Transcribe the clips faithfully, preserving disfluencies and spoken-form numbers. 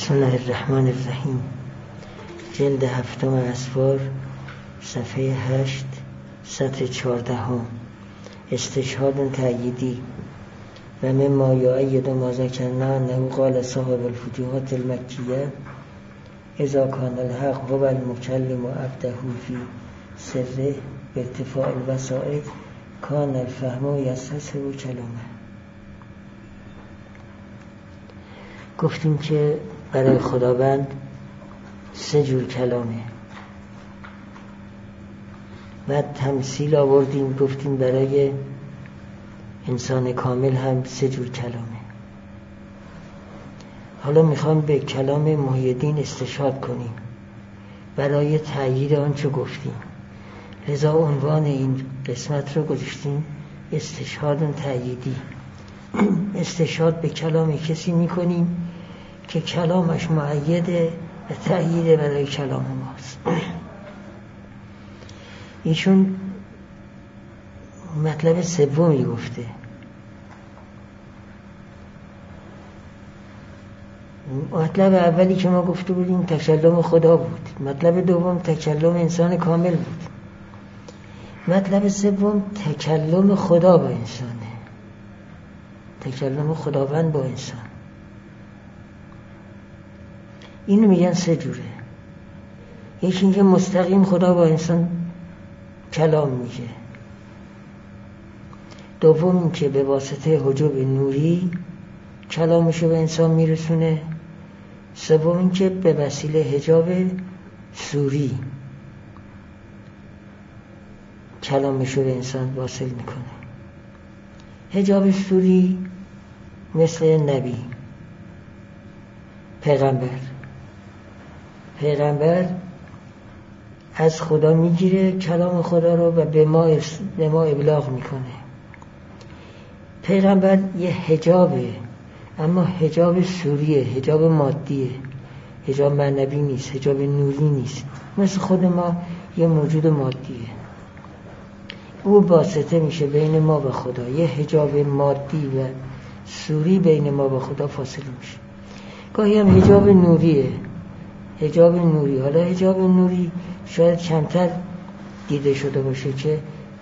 بسم الله الرحمن الرحیم. جلد هفتم اسفار، صفحه هشت، سطر چهاردهم. استشهاد تأییدی. و مما یؤید ما ذکرنا انه قال صاحب الفتوحات المکیه اذا کان الحق هو المکلم عبده فی سره بارتفاع الوسائل کان الفهم یستصحب کلامه. گفتیم که برای خداوند سه جور کلامه و تمثیل آوردیم، گفتیم برای انسان کامل هم سه جور کلامه. حالا میخوام به کلام محی الدین استشهاد کنیم برای تأیید آنچه گفتیم، لذا عنوان این قسمت رو گذاشتیم استشهاد تأییدی. استشهاد به کلام کسی میکنیم که کلامش مؤیده و تأییده برای کلام ماست. ایشون مطلب سومی گفته. مطلب اولی که ما گفته بودیم تکلم خدا بود، مطلب دوم تکلم انسان کامل بود، مطلب سوم تکلم خدا با انسانه، تکلم خداوند با انسان. اینو میگن سه جوره. یکی اینکه مستقیم خدا با انسان کلام میگه، دوم اینکه به واسطه حجاب نوری کلامشو به انسان میرسونه، سوم اینکه به وسیله حجاب صوری کلامشو به انسان واصل میکنه. حجاب صوری مثل نبی، پیغمبر پیغمبر از خدا میگیره کلام خدا رو و به ما به ما ابلاغ میکنه. پیغمبر یه حجابه، اما حجاب صوریه، حجاب مادیه، حجاب معنوی نیست، حجاب نوری نیست. مثل خود ما یه موجود مادیه، او واسطه میشه بین ما و خدا. یه حجاب مادی و صوری بین ما و خدا فاصله میشه. گاهی هم حجاب نوریه، حجاب نوری. حالا حجاب نوری شاید کمتر دیده شده باشه که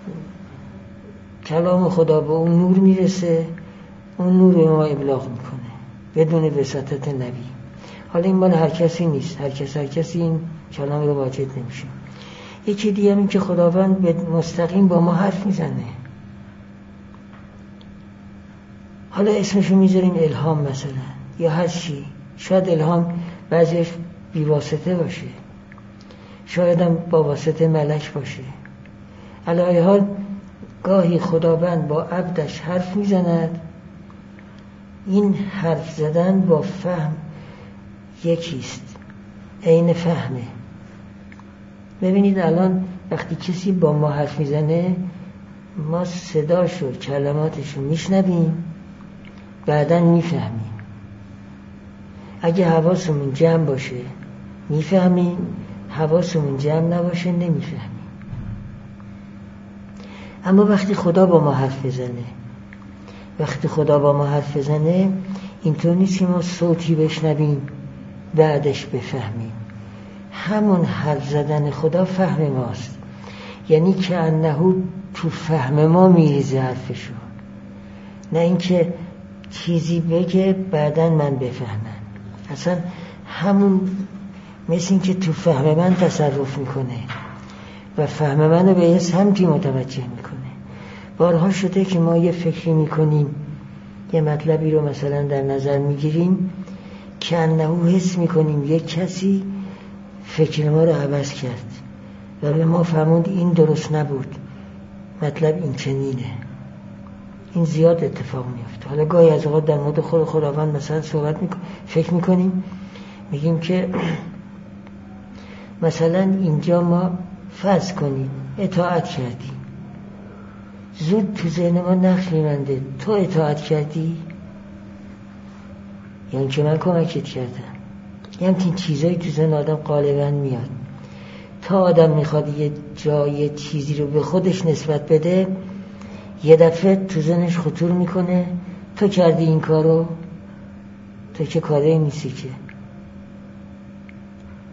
کلام خدا به اون نور میرسه، اون نور به ما ابلاغ میکنه بدون وساطت نبی. حالا این مال هر کسی نیست، هر کس هر کسی این کلام رو واجد نمیشه. یکی دیگه این که خداوند به مستقیم با ما حرف میزنه. حالا اسمشو میذاریم الهام مثلا یا هر چی. شاید الهام بعضیش بی واسطه باشه، شاید هم با واسطه ملک باشه. علی حال گاهی خداوند با عبدش حرف میزند. این حرف زدن با فهم یکیست، عین فهمه. ببینید الان وقتی کسی با ما حرف میزنه ما صداشو کلماتشو میشنویم، بعداً میفهمیم. اگه حواسمون جمع باشه میفهمیم، حواسمون جمع نباشه نمیفهمیم. اما وقتی خدا با ما حرف بزنه وقتی خدا با ما حرف بزنه اینطور نیست که ما صوتی بشنویم بعدش بفهمیم. همون حرف زدن خدا فهم ماست، یعنی که انهو تو فهم ما میریزه حرفشو، نه اینکه چیزی بگه بعدن من بفهمم. اصلا همون مثل این که تو فهم من تصرف میکنه و فهم من رو به یه سمتی متوجه میکنه. بارها شده که ما یه فکری میکنیم، یه مطلبی رو مثلا در نظر میگیریم که انهو حس میکنیم یک کسی فکر ما رو عوض کرد و به ما فهموند این درست نبود، مطلب این چنینه. این زیاد اتفاق میفته. حالا گاهی از اوقات در مورد خود خداوند مثلا صحبت میکنیم، فکر میکنیم، میگیم که مثلا اینجا ما فرض کنیم اطاعت کردیم، زود تو ذهن ما نقش میمنده تو اطاعت کردی، یعنی که من کمکت کردم. یه همچین چیزایی تو ذهن آدم غالبا میاد. تا آدم میخواد یه جای چیزی رو به خودش نسبت بده یه دفعه تو ذهنش خطور میکنه تو کردی این کارو، تو که کاری نیستی که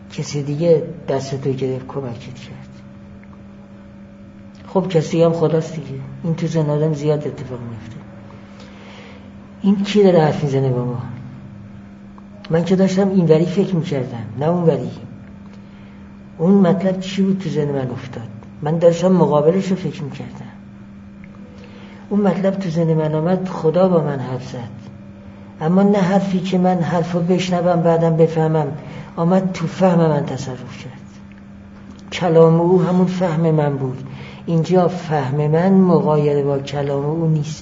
کسی دیگه دستتو گرفت کمکت کرد. خب کسی هم خداست دیگه. این تو زن آدم زیاد اتفاق میفته. این کی داره حرف میزنه با ما؟ من که داشتم این وری فکر میکردم نه اون وری. اون مطلب چی بود تو ذهن من افتاد؟ من داشتم مقابلش رو فکر میکردم. اون مطلب تو ذهن من آمد، خدا با من حرف زد، اما نه حرفی که من حرفو بشنوم بعدم بفهمم، آمد تو فهم من تصرف کرد. کلام او همون فهم من بود. اینجا فهم من مغایر با کلام او نیست.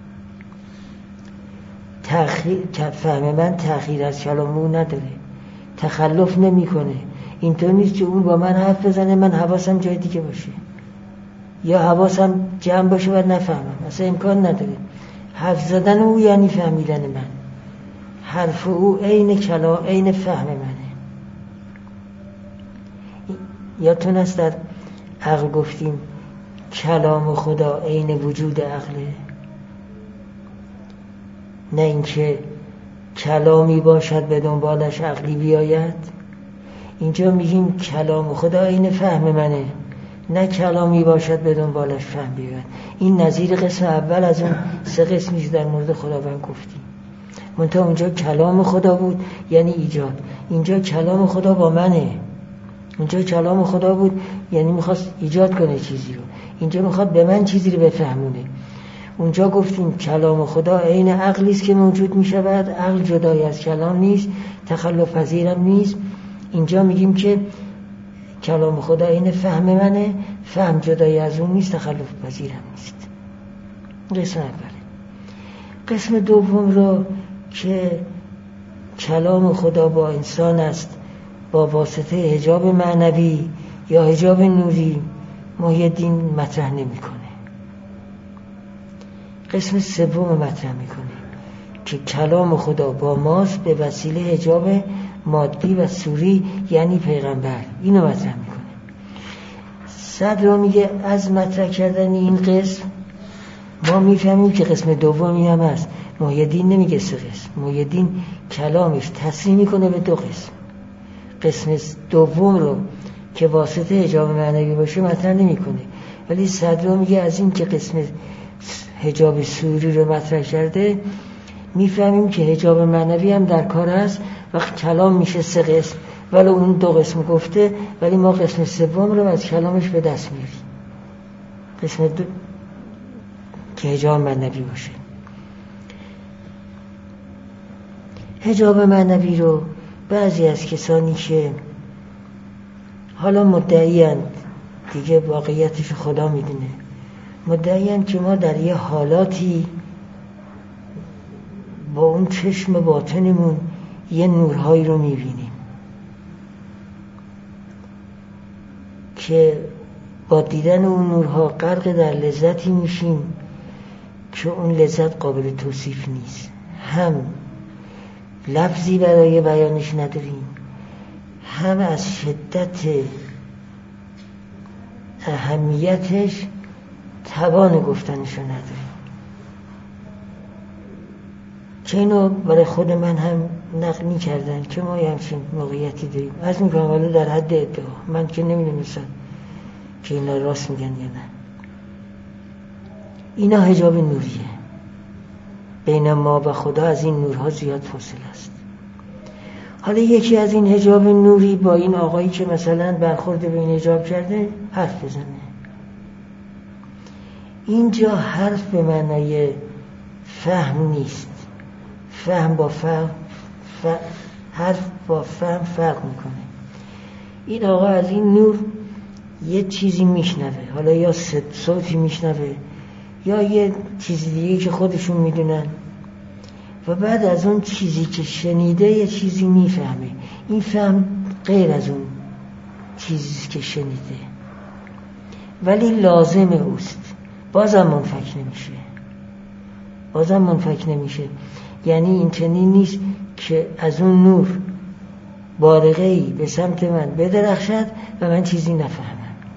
تأخیر فهم من تأخیر از کلام او نداره، تخلف نمیکنه. اینطور نیست که اون با من حرف بزنه من حواسم جای دیگه باشه یا حواسم جمع باشه و نفهمم. اصلا امکان نداره. حرف زدن او یعنی فهمیدن من. حرف او عین کلام، عین فهم منه. یادتون است در عقل گفتیم کلام خدا عین وجود عقله، نه اینکه کلامی باشد به دنبالش عقلی بیاید. اینجا میگیم کلام خدا عین فهم منه، نه کلامی باشد به دنبالش فهم بیاید. این نظیر قسم اول از اون سه قسمی در مورد خداوند گفتیم. منتها اونجا کلام خدا بود یعنی ایجاد، اینجا کلام خدا با منه. اونجا کلام خدا بود یعنی میخواست ایجاد کنه چیزی رو، اینجا میخواد به من چیزی رو بفهمونه. اونجا گفتیم کلام خدا عین عقلی است که موجود میشود، عقل جدای از کلام نیست، تخلف پذیرم نیست. اینجا میگیم که کلام خدا عین فهم منه، فهم جدای از اون نیست، تخلف پذیرم نیست. قسم اوله. قسم دوم رو که کلام خدا با انسان است با واسطه حجاب معنوی یا حجاب نوری، محی الدین مطرح نمی‌کنه. قسم سوم مطرح می‌کنه که کلام خدا با ماست به وسیله حجاب مادی و صوری یعنی پیغمبر. اینو مطرح می‌کنه. صدر میگه از مطرح کردن این قسم ما میفهمیم که قسم دومی هم هست. محی الدین نمیگه سه قسم. محی الدین کلامش تصریح میکنه به دو قسم. قسم دوم رو که واسطه حجاب معنوی باشه مطرح نمیکنه، ولی صدر میگه از این که قسم حجاب صوری رو مطرح کرده میفهمیم که حجاب معنوی هم در کار است و کلام میشه سه قسم، ولی اون دو قسم گفته، ولی ما قسم سوم رو از کلامش به دست میاریم، قسم دو که حجاب معنوی باشه. حجاب معنوی رو بعضی از کسانی که حالا مدعی‌اند، دیگه واقعیتش خدا میدونه، مدعی‌اند که ما در یه حالاتی با اون چشم باطنمون یه نورهایی رو میبینیم که با دیدن اون نورها غرق در لذتی میشیم که اون لذت قابل توصیف نیست. هم لفظی برای بیانش نداریم، هم از شدت اهمیتش توان گفتنش رو نداریم. که اینو برای خود من هم نقل می کردن که ما همچین موقعیتی داریم. از میکنم حالا در حد ادعا، من که نمیدونم مثلا که اینا راست میگن یا نه. اینا حجاب نوریه، بین ما و خدا از این نورها زیاد فاصله است. حالا یکی از این حجاب نوری با این آقایی که مثلا برخورد به این حجاب کرده حرف بزنه. اینجا حرف به معنای فهم نیست. فهم با فهم ف... حرف با فهم فرق میکنه. این آقا از این نور یه چیزی میشنوه، حالا یا صوتی میشنوه یا یه چیزی دیگه که خودشون میدونن، و بعد از اون چیزی که شنیده یه چیزی میفهمه. این فهم غیر از اون چیزی که شنیده، ولی لازم اوست، بازم منفک نمیشه. بازم منفک نمیشه یعنی این چنین نیست که از اون نور بارقه‌ای به سمت من بدرخشد و من چیزی نفهمم،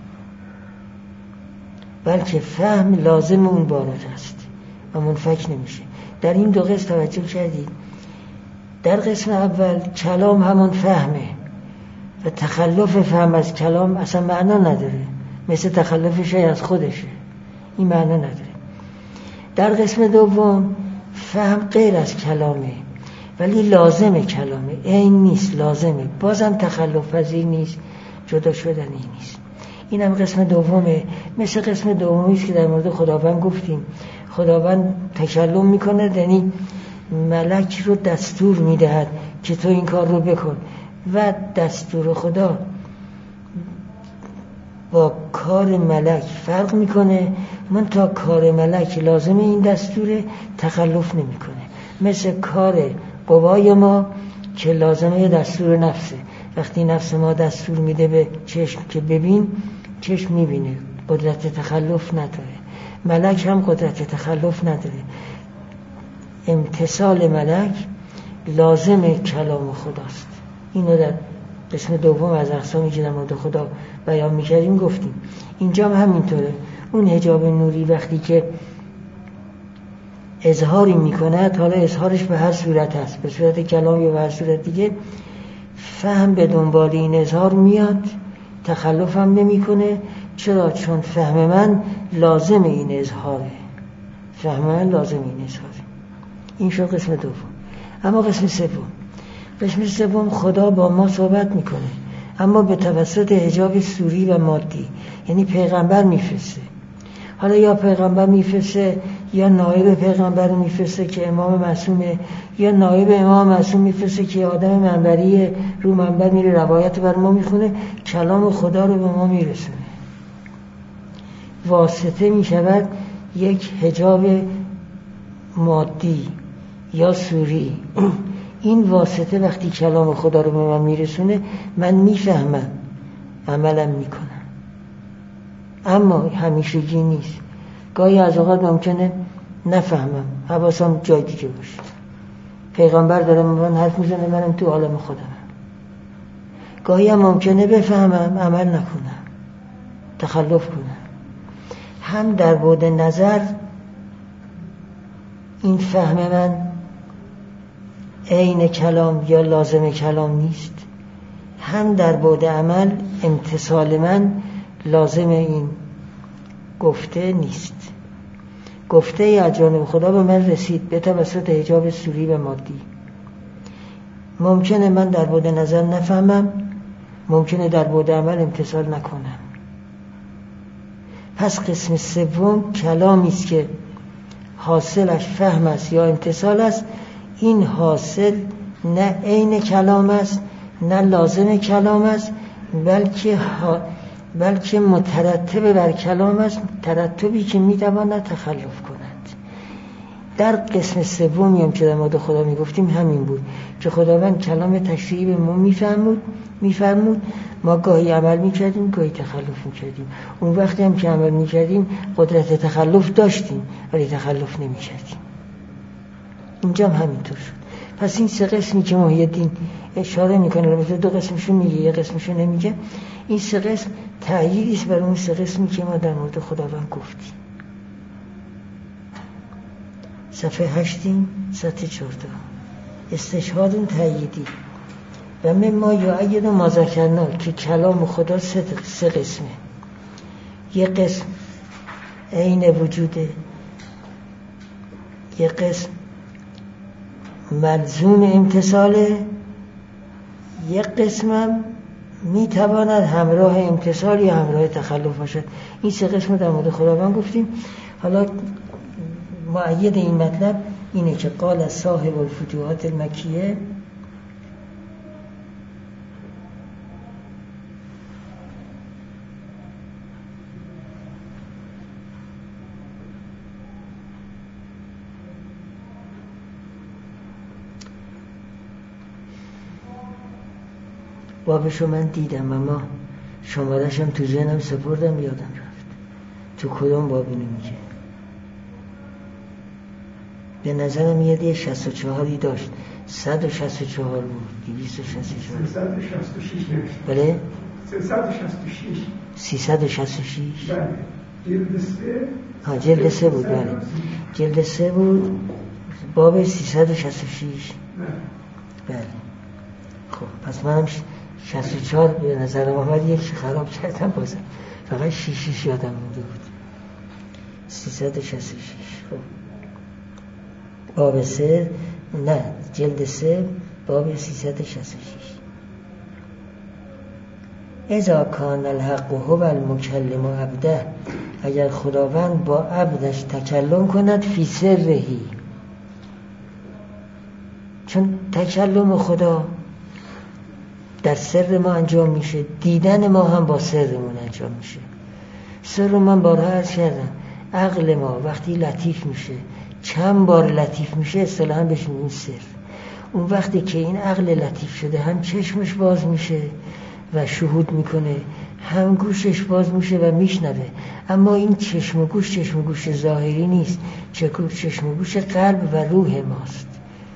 بلکه فهم لازم اون بارقه است و منفک نمیشه. در این دو قسم توجه کردید. در قسم اول کلام همون فهمه و تخلف فهم از کلام اصلا معنا نداره، مثل تخلف شی از خودشه، این معنا نداره. در قسم دوم فهم غیر از کلامه ولی لازم کلامه، این نیست، لازمه، بازم تخلف پذیر نیست، جدا شدنی نیست. اینم قسم دومه، مثل قسم دومی است که در مورد خداوند گفتیم. خداوند تکلم میکنه، یعنی ملک رو دستور میدهد که تو این کار رو بکن و دستور خدا با کار ملک فرق میکنه. من تا کار ملک لازم این دستور تخلف نمیکنه، مثل کار قوای ما که لازمه دستور نفسه. وقتی نفس ما دستور میده به چشم که ببین، چشم میبینه، قدرت تخلف نداره. ملک هم قدرت تخلف نداره. امتثال ملک لازم کلام خداست. اینو در قسم دوم از اقسامی که در مورد خدا بیان میکردیم گفتیم. اینجا هم همینطوره. اون حجاب نوری وقتی که اظهاری میکند، حالا اظهارش به هر صورت هست، به صورت کلام یا به هر صورت دیگه، فهم به دنبال این اظهار میاد، تخلف هم نمیکنه. چرا؟ چون فهم من لازم این اظهاره، فهم من لازم این اظهاره. این شد قسم دوم. اما قسم سوم، قسم سوم خدا با ما صحبت میکنه، اما به توسط حجاب صوری و مادی، یعنی پیغمبر میفرسته. حالا یا پیغمبر میفرسته یا نایب پیغمبر میفرسته که امام معصومه، یا نایب امام معصوم میفرسته که آدم منبری رو منبر میره روایت بر ما میخونه، کلام خدا رو به ما میرسونه. واسطه میشود یک حجاب مادی یا صوری. این واسطه وقتی کلام خدا رو به من میرسونه، من میفهمم، عملم میکنم. اما همیشگی نیست. گاهی از اوقات ممکنه نفهمم، حواسم جای دیگه باشه. پیغمبر داره من حرف میزنه، منم تو عالم خودم. گاهی هم ممکنه بفهمم، عمل نکنم، تخلف کنم. هم در بعد نظر این فهم من عین کلام یا لازم کلام نیست، هم در بعد عمل امتثال من لازم این گفته نیست. گفته ای از جانب خدا به من رسید به توسط حجاب صوری و مادی. ممکنه من در بعد نظر نفهمم، ممکنه در بعد عمل امتثال نکنم. پس قسم سوم کلامی است که حاصلش فهم است یا امتثال است. این حاصل نه عین کلام است نه لازم کلام است، بلکه ها بلکه مترتب بر کلام است، ترتبی که میتواند تخلف کند. در قسم سومی هم که در مورد خدا میگفتیم همین بود که خداوند کلام تشریعی به ما میفرمود میفرمود ما گاهی عمل میکردیم، گاهی تخلف میکردیم. اون وقتی هم که عمل میکردیم قدرت تخلف داشتیم ولی تخلف نمیکردیم. اینجا هم همینطور شد. پس این سه قسمی که محی الدین اشاره میکنه، البته دو قسمشو میگه، یه قسمشو نمیگه. این سه قسم تأییدی است بر اون سه قسمی که ما در مورد خداوند گفتیم. صفحه هشتیم، سطح چهارده. استشهاد تأییدی و مما یؤید ما ذکرنا که کلام خدا سه, سه قسمه. یه قسم عین وجوده، یه قسم ملزوم امتثاله، یه قسمم میتواند همراه امتثال یا همراه تخلف باشد. این سه قسم در مورد خداوند گفتیم. حالا مؤید این مطلب اینه که قال صاحب الفتوحات المکیه بابشو من دیدم اما شمارشم تو ذهنم سپردم یادم رفت. تو کدوم بابی نمیگه؟ به نظرم یه دیگه شصت و چهاری داشت، صد و شصت و چهار بود، دویست و شصت و چهار، سیصد و شصت و شش نوشت. بله؟ سیصد و شصت و شش. سیصد و شصت و شش. بله. جلد سه. ها جلد سه بود، بله. جلد سه بود، باب سیصد و شصت و شش. بله. خب پس منم شصت و چهار به نظر آمد یک خراب کردم بازم فقط شیشیش یادم مونده بود. سیصد و شصت و شش. خب باب سه، نه جلد سه باب سیصد و شصت و شش. اذا کان الحق هو المکلم عبده، اگر خداوند با عبدش تکلم کند فی سرهی، چون تکلم خدا در سر ما انجام میشه، دیدن ما هم با سرمون انجام میشه. سر رو من بارها عرض کردم، عقل ما وقتی لطیف میشه، چند بار لطیف میشه، اصطلاحاً بهش میگیم سر. اون وقتی که این عقل لطیف شده، هم چشمش باز میشه و شهود میکنه، هم گوشش باز میشه و میشنوه. اما این چشم و گوش چشم و گوش ظاهری نیست، چشم و گوش قلب و روح ماست.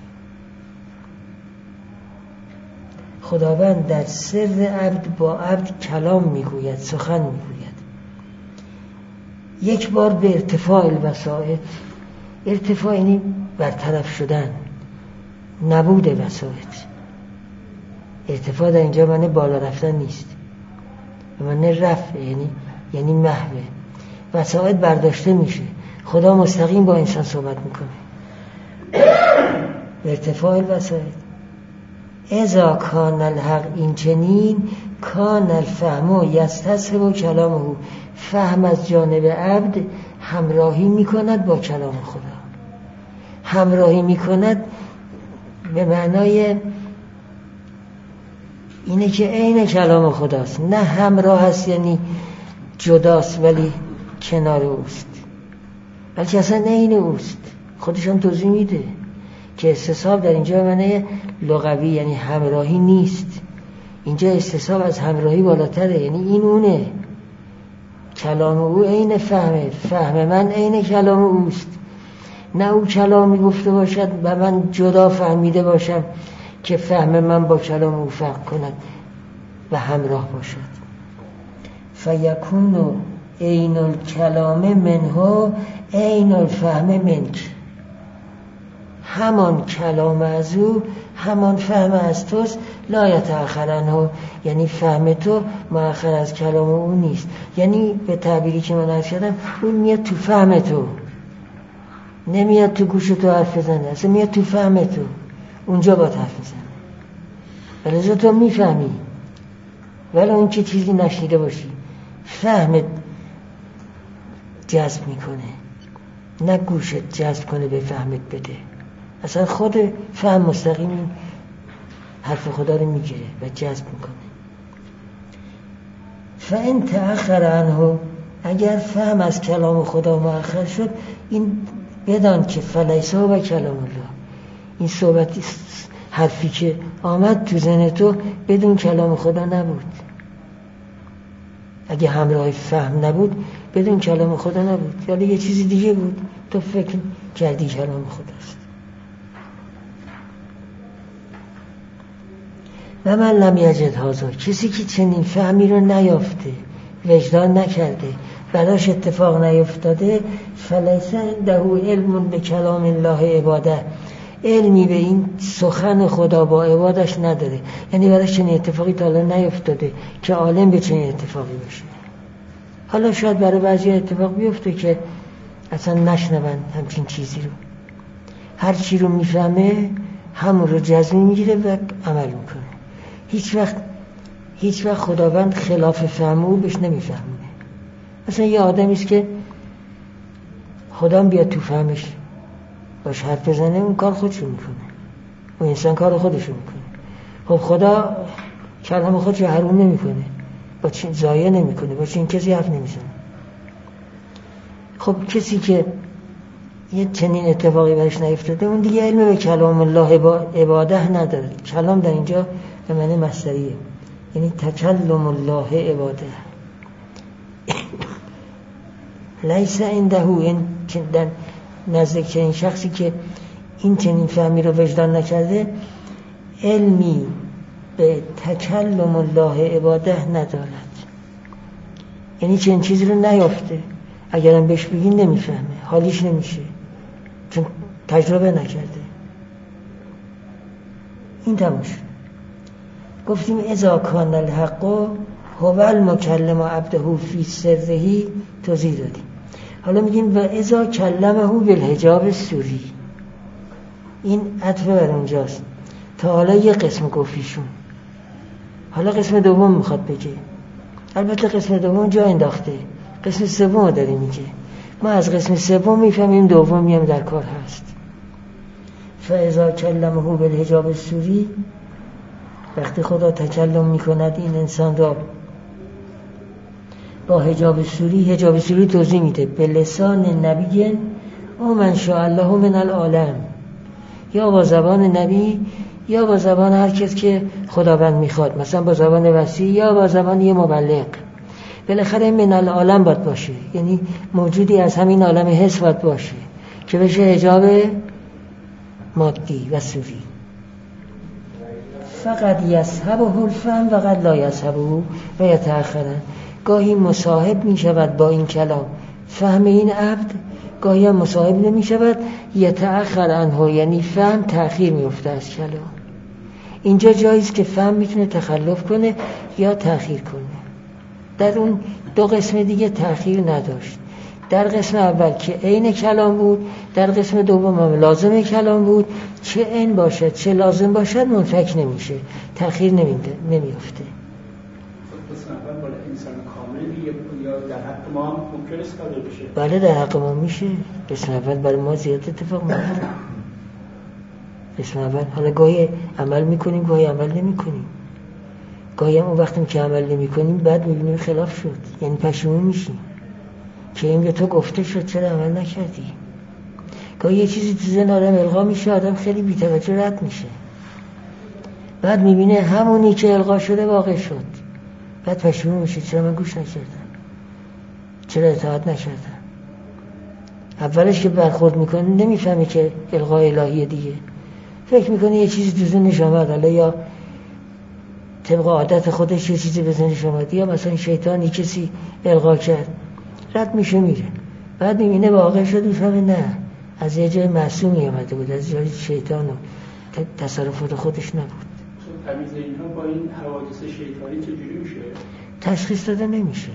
خداوند در سر عبد با عبد کلام میگوید، سخن میگوید. یک بار به ارتفاع الوسائط، ارتفاع یعنی برطرف شدن، نبود وسائط. ارتفاع در اینجا معنی بالا رفتن نیست، معنی رفع، یعنی یعنی محوه. وسائط برداشته میشه، خدا مستقیم با انسان صحبت میکنه. به ارتفاع الوسائط. اذا کان الحق، این چنین، کان الفهم یستصحب کلامه، فهم از جانب عبد همراهی میکند با کلام خدا. همراهی میکند به معنای اینه که عین کلام خداست، نه همراه هست یعنی جداست ولی کنار اوست، بلکه اصلا عین اوست. خودشان توضیح میده که استصحاب در اینجا معنی لغوی یعنی همراهی نیست، اینجا استصحاب از همراهی بالاتره، یعنی این اونه. کلام او عین فهمه، فهم من عین کلام اوست، نه او کلامی گفته باشد و من جدا فهمیده باشم که فهم من با کلام او فرق کند و همراه باشد. فیکون عین الکلام منه عین الفهم منک، همان کلام از او همان فهم از توست. لا یتأخر عنه، یعنی فهم تو مؤخر از کلام او نیست. یعنی به تعبیری که من عرض کردم، اون میاد تو فهم تو، نمیاد تو گوش تو حرف بزنه، اصلا میاد تو فهم تو، اونجا با حرف بزنه. ولی تو میفهمی، ولی اون که چیزی نشنیده باشی، فهمت جذب میکنه، نه گوشت جذب کنه به فهمت بده. اصلا خود فهم مستقیم حرف خدا رو میگیره و جذب میکنه. فإن تأخر عنه، اگر فهم از کلام خدا مؤخر شد، این بدان که فلیس هو کلام الله، این صحبتی حرفی که آمد تو ذهن تو بدون کلام خدا نبود. اگه همراه فهم نبود، بدون کلام خدا نبود، یا یه چیزی دیگه بود، تو فکر کردی کلام خداست. و من لم یجد هذا، کسی که چنین فهمی رو نیافته، وجدان نکرده، براش اتفاق نیفتاده، فلیس عنده علم به کلام الله عباده، علمی به این سخن خدا با عبادش نداره. یعنی براش چنین اتفاقی تا الان نیفتاده که عالم به چنین اتفاقی بشه. حالا شاید برای بعضی اتفاق بیفته که اصلا نشنون همچین چیزی رو، هر چی رو میفهمه همون رو جزمی میگیره و عمل میکنه. هیچ وقت هیچ وقت خداوند خلاف فهم او بهش نمیفهمونه. مثلا یه آدمی است که خدا بیاد تو فهمش باش حرف بزنه، اون کار خودشو میکنه، اون انسان کار خودشو میکنه. خب خدا کلام خودشو حروم نمیکنه، با چین ضایع نمیکنه، با چین کسی حرف نمیزنه. خب کسی که یه چنین اتفاقی برش نیفتاده، اون دیگه علم به کلام الله عباده نداره. کلام در اینجا به معنی مصدریه، یعنی تکلم الله عباده. لیس عنده، این در نزدیک این شخصی که این چنین فهمی رو وجدان نکرده، علمی به تکلم الله عباده ندارد. یعنی چنین چیزی رو نیافته، اگرم بهش بگین نمیفهمه، حالیش نمیشه، چون تجربه نکرده. این تموم شد. گفتیم اذا کان الحق هو المکلم عبده فی سره توضیح دادیم. حالا میگیم و اذا کلمه بالحجاب السوری، این عطف بر اونجاست. تا حالا یه قسم گفتیشون، حالا قسم دوم میخواد بگه. البته قسم دوم جا انداخته، قسم سوم داره میگه. ما از قسم سوم میفهمیم دومی هم در کار هست. فاذا کلمه بالحجاب السوری، وقتی خدا تکلم میکند این انسان را با حجاب سوری، حجاب سوری توضیح میده به لسان نبی او من شاء الله من العالم، یا با زبان نبی یا با زبان هر کس که خداوند میخواد، مثلا با زبان وسیع یا با زبان یه مبلغ. بالاخره من العالم باید باشه، یعنی موجودی از همین عالم حس باید باشه که بشه حجاب مادی و سوری. فقط یصحبه الفهم و قد لا یصحبه و یتأخرن، گاهی مصاحب می شود با این کلام فهم این عبد، گاهی هم مصاحب نمی شود یتأخر عنه، یعنی فهم تأخیر می افته از کلام. اینجا جاییست که فهم میتونه تخلف کنه یا تأخیر کنه. در اون دو قسم دیگه تأخیر نداشت. در قسم اول که عین کلام بود، در قسم دوم هم لازم کلام بود. چه عین باشد چه لازم باشد منفک نمیشه، تأخیر نمیفته. قسم اول بالا انسان کامل یا در حق ما هم ممکن است قادر بشه؟ بله در حق ما میشه. قسم اول برای ما زیاد اتفاق میفته. قسم اول حالا گاهی عمل میکنیم گاهی عمل نمیکنیم، گاهی هم اون وقتی که عمل نمیکنیم بعد میبینیم خلاف شد، یعنی پشیمون میشیم که این به تو گفته شد چرا عمل نکردی. گاهی یه چیزی تو ذهن آدم القا میشه، آدم خیلی بی‌توجه رد میشه، بعد میبینه همونی که القا شده واقع شد، بعد پشیمون میشه چرا من گوش نکردم، چرا اطاعت نکردم. اولش که برخورد میکنه نمیفهمه که القا الهیه دیگه، فکر میکنه یه چیزی تو ذهنش اومد، حالا یا طبق عادت خودش یه چیزی به ذهنش اومد، یا مثلا شیطانی کسی القا کرد، رد میشه میره. بعد میبینه واقع شد، میفهمه نه از یه جای معصومی اومده بود، از جای شیطان و تصرفات خودش نبود. تمیز اینها با این حوادث شیطانی چجوری میشه؟ تشخیص داده نمیشه.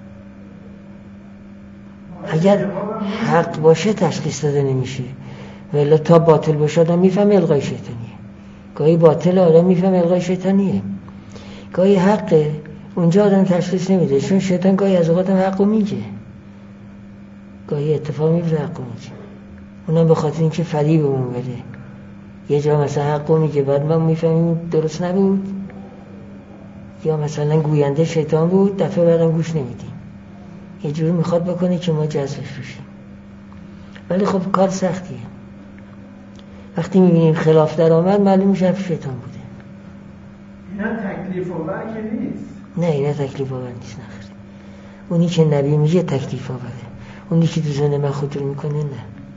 اگر حق باشه تشخیص داده نمیشه، ولی تا باطل باشه آدم میفهمه القای شیطانیه. گاهی باطل آدم میفهمه القای شیطانیه، گاهی حقه، اونجا آدم تشخیص نمیده، چون شیطان گاهی از اوقات حقو میگه، گاهی اتفاق میفته حقو میگه، اونم به خاطر اینکه فریبمون بده. یه جا مثلا حقو میگه بعد ما میفهمیم درست نبود، یا مثلا گوینده شیطان بود دفعه بعدم گوش نمیدیم، یه جوری میخواد بکنه که ما جذبش بشیم. ولی خب کار سختیه. وقتی میبینیم خلاف در آمد معلوم میشه شیطان بوده. اینا تکلیف آور که نیست. نه اینا تکلیف آور نیست. نخیر، اونی که نبی میگه تکلیف آوره، اونی که تو ذهن من خطور میکنه نه.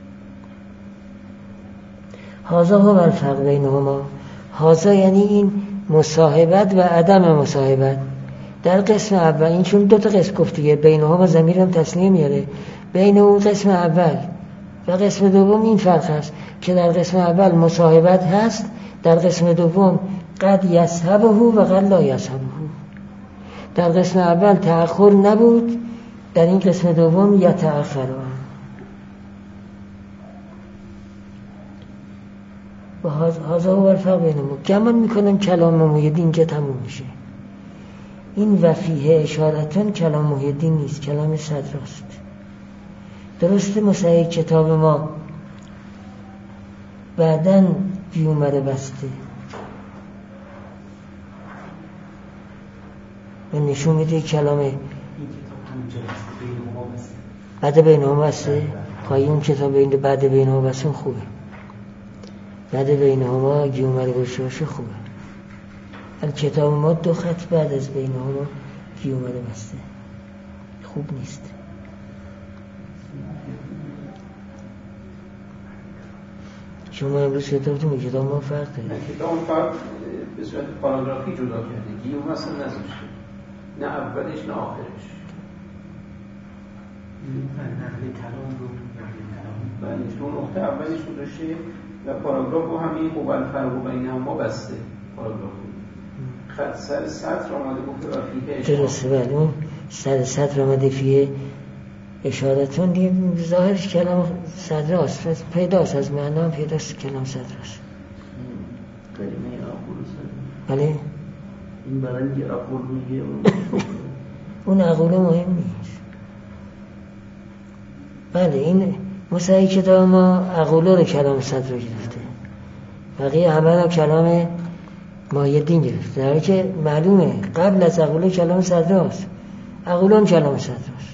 هازا هو الفرق بینهما، هازا یعنی این مصاحبت و عدم مصاحبت. در قسم اول این چون دو تا قسم گفت دیگه، بینهما ضمیر هم تسنیه میاره، بین اون قسم اول و قسم دوم این فرق هست که در قسم اول مصاحبت هست، در قسم دوم قد یصحبه و قد لا یصحبه. در قسم اول تأخر نبود، در این قسم دوم یتأخر. و هازا هو الفرق بینهما. گمان میکنم کلام محیدین اینجا تموم میشه. این وفیه اشارتون کلام محیدین نیست، کلام صدراست. درسته مصحح کتاب ما بعدن بیومره بسته و نشون میده کلام بعد بینهما بسته. خواهی اون کتاب بین بعد بینهما بسته خوبه، بعد بینهما بیومره باشه باشه خوبه. ولی کتاب ما دو خط بعد از بینهما بیومره بسته خوب نیست. شما امروز کتابتون به کتاب ما فرق داره. کتاب فرق به صورت پاراگرافی جدا کرده، گیوم اصلا نذاشته، نه اولش نه آخرش. نقل کلام رو نقل کلام بله، چون نقطه اولش رو داشته و پاراگراف رو همین قبل فرق بین ما بسته. پاراگراف خط سر سطر آمده گفته و فیه درسته بله اون سر سطر آمده فیه اشارتون دیگه ظاهرش کلام صدر است پیداست از معنا هم پیداست کلام صدر است کلمه اقول صدر بله این برای که اقول میگه اون اقول مهم نیست بله این مسعی کتاب ما اقوله رو کلام صدر رو گرفته بقیه همه رو کلام مایدین گرفته در حالی که معلومه قبل از اقوله کلام صدر است اقوله هم کلام صدر است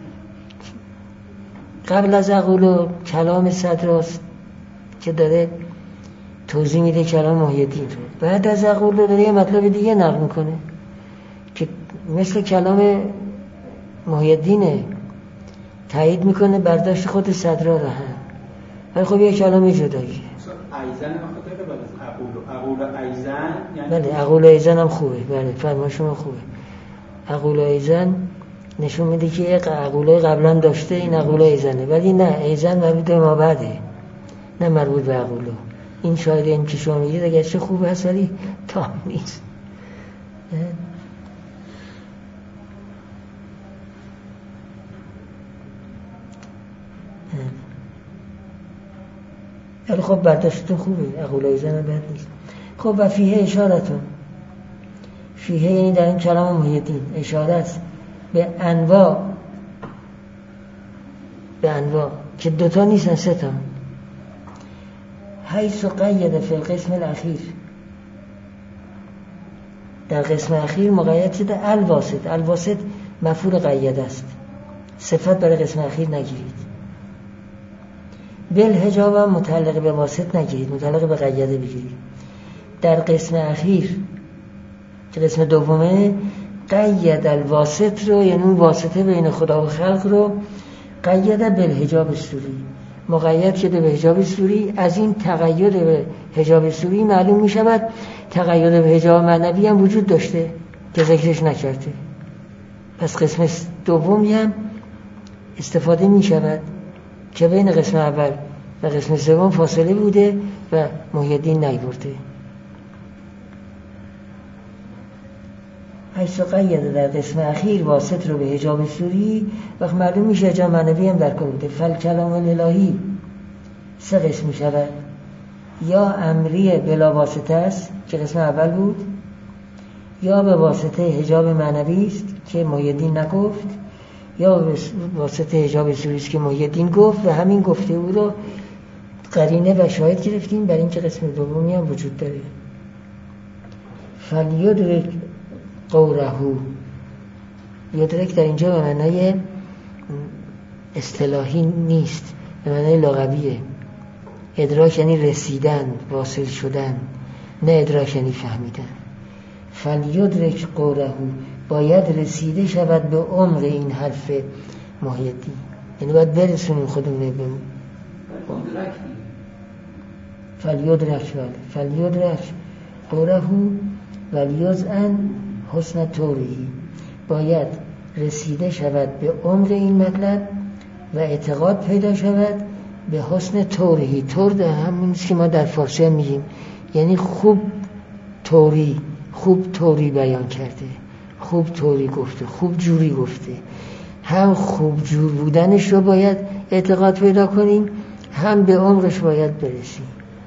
قبل از اقوله کلام صدر است که داره توضیح میده کلام مایدین رو بعد از اقوله داره یه مطلب دیگه نقل میکنه که مثل کلام مایدینه تایید میکنه برداشت خود صدرا رو هم ولی خب یه کلام جداییه ایزن خاطر بعد از اقول اقول ایزن یعنی بله اقول ایزن هم خوبه بله فرما شما خوبه اقول ایزن نشون میده که یک اقوله قبلا داشته این اقول ایزنه ولی نه ایزن مربوط به ما بعده نه مربوط به اقوله این شاید این که شما میگید اگر چه خوب هست ولی تام نیست ولی خب برداشتتون خوبه اقول ایزن هم بد نیست خب و فیه اشارتون فیه یعنی در این کلام محیدین اشاره است به انواع به انواع که دوتا نیستن سه تا حیث قید فی القسم الاخیر در قسم اخیر مقید شده الواسط الواسط مفعول قید است صفت برای قسم اخیر نگیرید بالحجاب هم متعلق به واسط نگیرید متعلق به قیده بگیرید در قسم اخیر که قسم دومه قید الواسط رو یعنی اون واسطه بین خدا و خلق رو قید بالحجاب سوری مقید شده به حجاب سوری از این تقید به حجاب سوری معلوم می شود تقید به حجاب معنوی هم وجود داشته که ذکرش نکرده پس قسم دومی هم استفاده می شود که بین قسم اول و قسم سوم فاصله بوده و محیدین نیورده حیث قید در قسم اخیر واسط رو به حجاب سوری وقت معلوم میشه حجاب معنوی هم در کار بوده فل کلام الهی سه قسم میشود یا امری بلا واسطه است که قسم اول بود یا به واسطه حجاب معنوی است که محیدین نگفت یا به واسطه حجاب سوری است که محیدین گفت و همین گفته او رو قرینه و شاهد گرفتیم برای اینکه قسم دومی هم وجود داره فلیدرک قورهو یدرک در اینجا به معنای اصطلاحی نیست به معنای لغویه ادراک یعنی رسیدن واصل شدن نه ادراک یعنی فهمیدن فلیدرک قورهو باید رسیده شود به عمق این حرف محیدی یعنی باید برسونیم خودمون به فلیدرک فلیدرک قورهو ولیزعن حسن توری باید رسیده شود به عمق این مطلب و اعتقاد پیدا شود به حسن توری تور ده همون که ما در فارسی میگیم یعنی خوب توری خوب توری بیان کرده خوب توری گفته خوب جوری گفته هم خوب جور بودنش رو باید اعتقاد پیدا کنیم هم به عمقش باید برسیم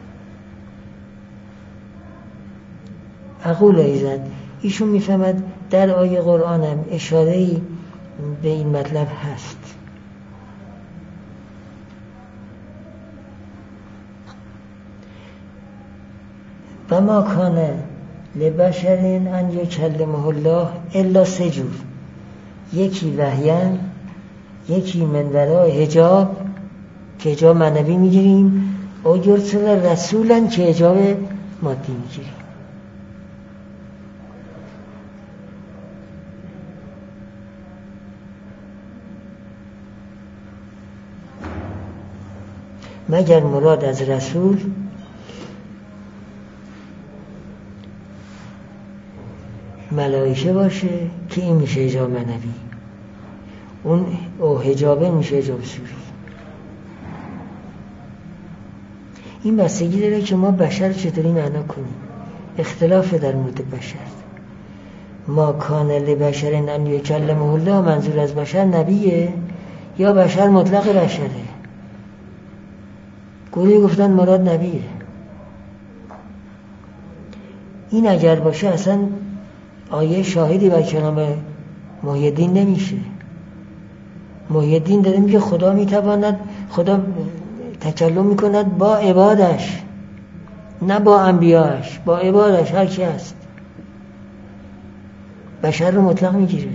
اقول ایزن ایشون میفهمد در آیه قرآن هم اشاره‌ای به این مطلب هست و ما کانه لبشرین ان یکلمه الله الا سه جور یکی وحیان یکی من ورای حجاب که حجاب معنوی میگیریم او یرسل رسولا که حجاب مادی میگیریم مگر مراد از رسول ملائکه باشه که این میشه حجاب معنوی اون او حجابه میشه حجاب سوری این بستگی داره که ما بشر چطوری معنا کنیم اختلاف در مورد بشر ما کان لبشر ان یکلمه الله منظور از بشر نبیه یا بشر مطلق بشره؟ گروهی گفتن مراد نبیه. این اگر باشه اصلا آیه شاهدی بر کلام محی الدین نمیشه. محی الدین داره میگه خدا میتواند، خدا تکلم میکند با عبادش، نه با انبیاش، با عبادش، هر کی هست. بشر رو مطلق میگیره.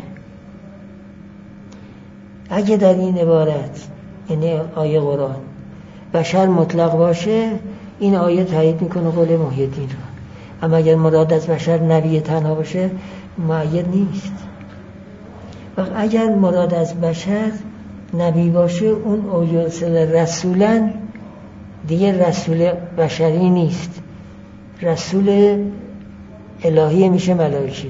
اگه در این عبارت یعنی آیه قرآن بشر مطلق باشه، این آیه تایید میکنه قول محی الدین رو. اما اگر مراد از بشر نبی تنها باشه مؤید نیست. و اگر مراد از بشر نبی باشه، اون او یرسل رسولا دیگه رسول بشری نیست، رسول الهی میشه، ملائکه.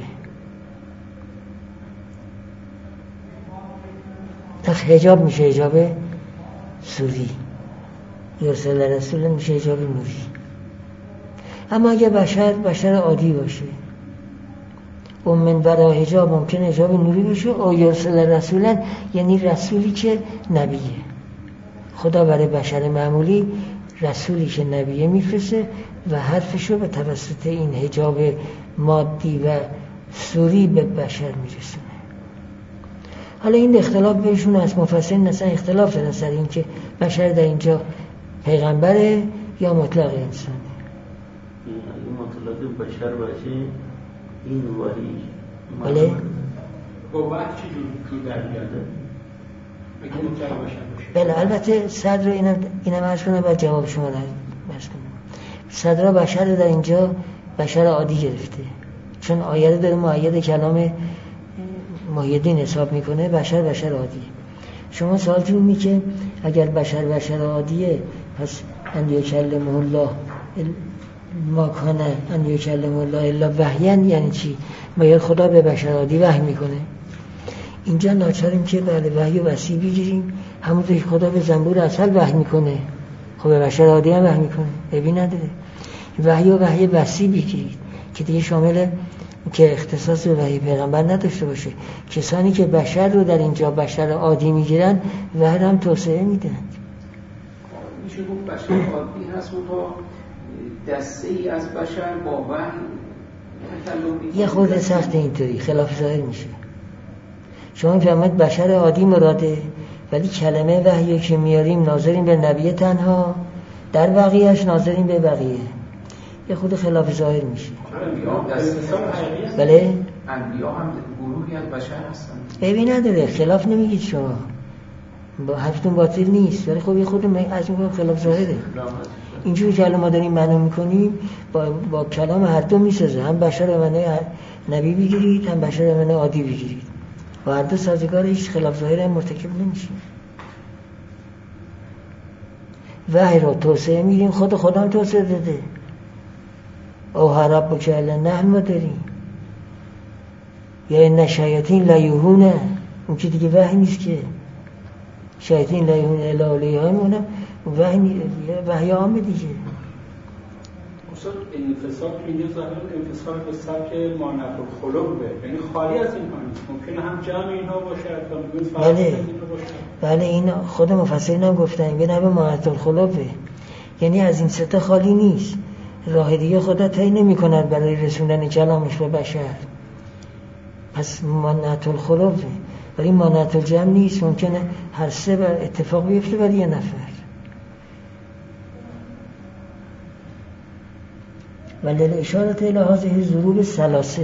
تخ حجاب میشه حجاب سوری، یرسل رسولا میشه حجاب نوری. اما اگه بشر بشر عادی باشه، و من برای حجاب ممکن حجاب نوری باشه، او یرسل رسولا یعنی رسولی که نبیه. خدا برای بشر معمولی رسولی که نبیه میفرسته و حرفشو به توسط این حجاب مادی و سوری به بشر میرسونه. حالا این اختلاف بهشون از مفسرین اصلا اختلاف دارن سر این که بشر در اینجا پیغمبره یا مطلق انسانه. این مطلق بشر باشه این وحی بله با وحی چی جور در بیاده؟ بگه مطلق بشر باشه. بله البته صدر اینم اینم عرض کنم و جواب شما رو عرض کنم. صدر بشر در اینجا بشر عادی گرفته، چون آیه داره مؤید کلام محی الدین حساب میکنه. بشر بشر عادیه. شما سوالتون اینه که اگر بشر بشر عادیه، پس ان یکلمه الله ما کان ان یکلمه الله الا وحیا یعنی چی؟ مگر خدا به بشر عادی وحی میکنه؟ اینجا ناچاریم که بله وحی و وحی بگیریم، همونطور که خدا به زنبور اصل وحی میکنه، خب به بشر عادی هم وحی میکنه، ببین نداره. وحی و وحی وحی بگیرید که دیگه شامل که اختصاص به وحی پیغمبر نداشته باشه. کسانی که بشر رو در اینجا بشر عادی میگیرن وحی هم توسعه میدن. میشه گفت بشر عادی هست و تا دسته ای از بشر با وحی تکلم. یه خورده سخت اینطوری خلاف ظاهر میشه. شما میفهمید بشر عادی مراده، ولی کلمه وحی که میاریم ناظرین به نبی تنها، در بقیهش ناظرین به بقیه، یه خود خلاف ظاهر میشه. بله انبیا هم گروهی از بشر هستن. ببین نداره، خلاف نمیگید شما، با حرفتون باطل نیست، ولی خب یه خود از میگم خلاف ظاهره. اینجوری که الان ما داریم معنا میکنیم با, با کلام هر دو میسازه. هم بشر به معنی نبی بگیرید، هم بشر به معنی عادی بگیرید، با هر دو سازگار، هیچ خلاف ظاهر هم مرتکب نمیشیم. وحی رو توسعه میدیم، خود خودم توسعه داده. او هرب بکل نه ما داریم، یا این شیاطین لیوهونه، اون که دیگه وحی نیست که شیاطین لیوهونه الاولیه های مونم وحی وحی عامه دیگه. اصلا انفصال که اینجا ظاهرا انفصال به سبک مانعت الخلقه، یعنی خالی از این نیست. ممکنه هم جمع اینها باشه، تا بله اینها باشه. بله این خود مفسرین هم گفتن به نوع مانعت الخلقه، یعنی از این سته خالی نیست. راه دیگه خدا طی نمی‌کند برای رسوندن کلامش به بشر، پس مانعت الخلقه، ولی مانعت الجمع نیست. ممکنه هر سه بر اتفاق بیفته برای یه نفر. ولی اشارت الی هذه ضروب ثلاثه